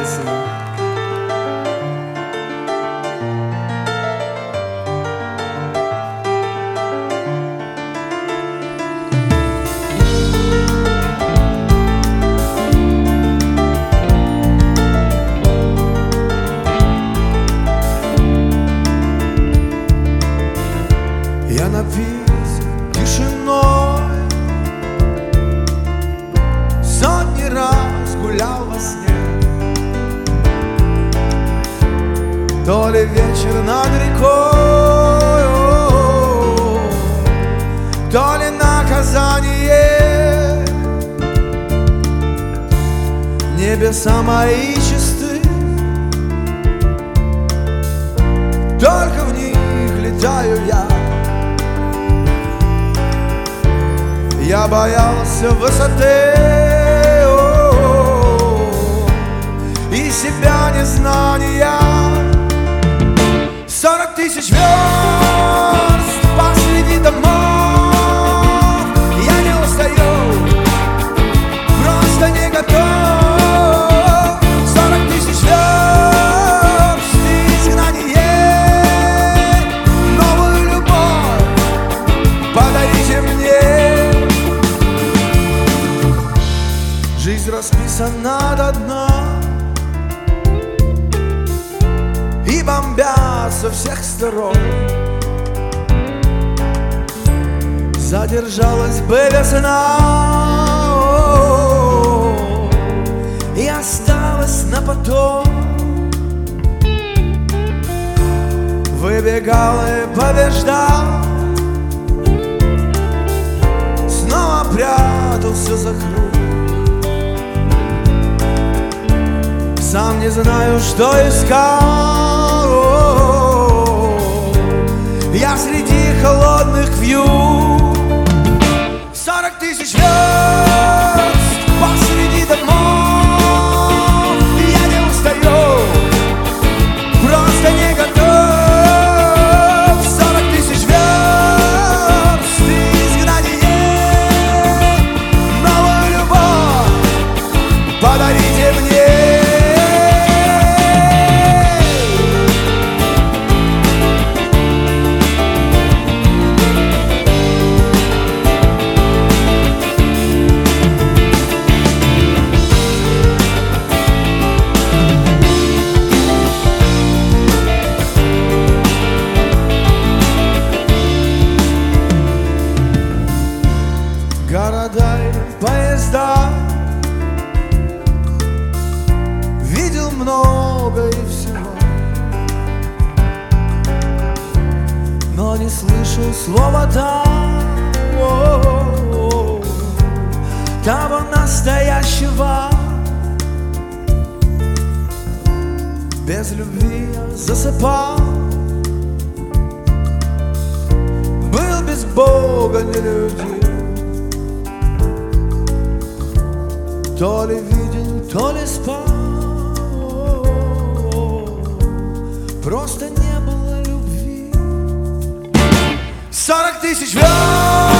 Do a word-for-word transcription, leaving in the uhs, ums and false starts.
Спасибо. Я напился тишиной, сотни раз гулял во сне. То ли вечер над рекой, то ли наказание. Небеса мои чисты, только в них летаю я. Я боялся высоты, о-о-о, и себя незнания. Сорок тысяч верст посреди домов. Я не устаю, просто не готов. Сорок тысяч верст изгнание. Новую любовь подарите мне. Жизнь расписана до дна и бомбят со всех сторон. Задержалась бы весна, о-о-о, и осталась на потом. Выбегал и побеждал, снова прятался за круг. Сам не знаю, что искал, я среди холодных вьюг. Сорок тысяч верст посреди домов. Я не устаю, просто не готов. Сорок тысяч верст изгнание. Новую любовь подарите мне. Города и поезда, видел много и всего, но не слышал слова того, того настоящего. Без любви я засыпал, был без Бога нелюдим. То ли видел, то ли спал, просто не было любви. Сорок тысяч верст